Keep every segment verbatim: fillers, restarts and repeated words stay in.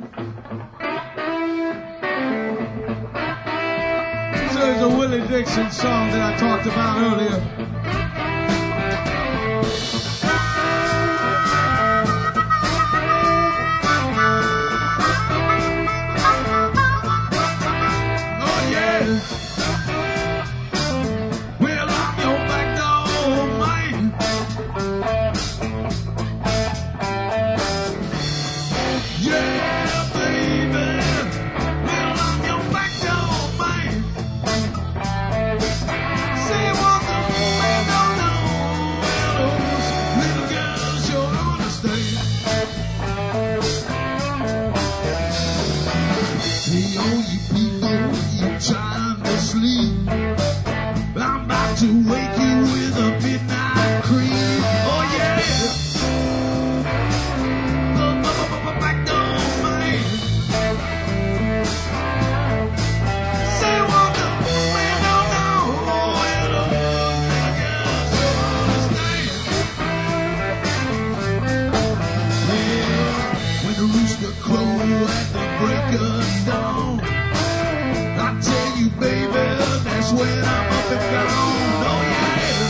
There's a Willie Dixon song that I talked about earlier. Oh yeah. Well, I'm your back door man. Yeah, baby. Well, I'm your back door man. Say what the man don't know. Well, those little girls sure understand. Hey, all you people, you trying to sleep. I'm about to wake you with a midnight creep. Oh yeah. The back door man. Say what the man don't know. Well, those little girls sure understand. Yeah, when the rooster crow at the break of dawn, I tell you, baby, that's when I'm up and gone. Oh yeah.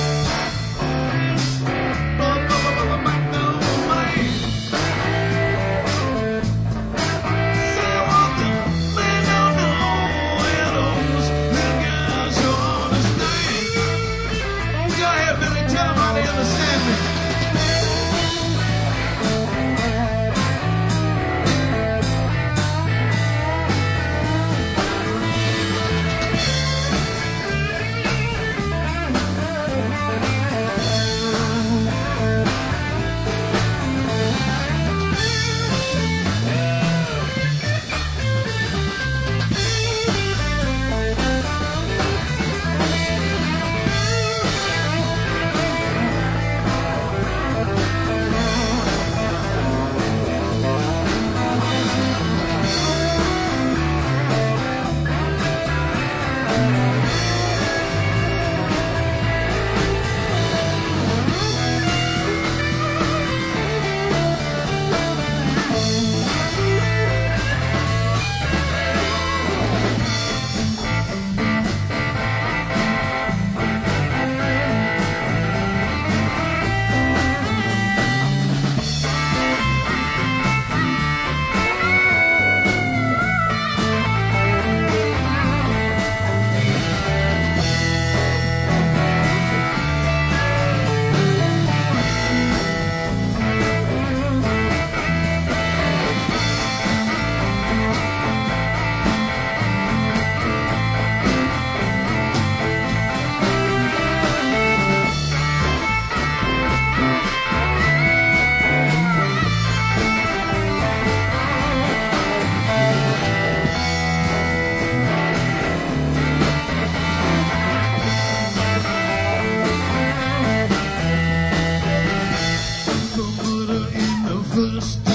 Back door man. Say what the man don't know. Well, those little girls sure understand. Go ahead, Billy, tell them how they understand me. First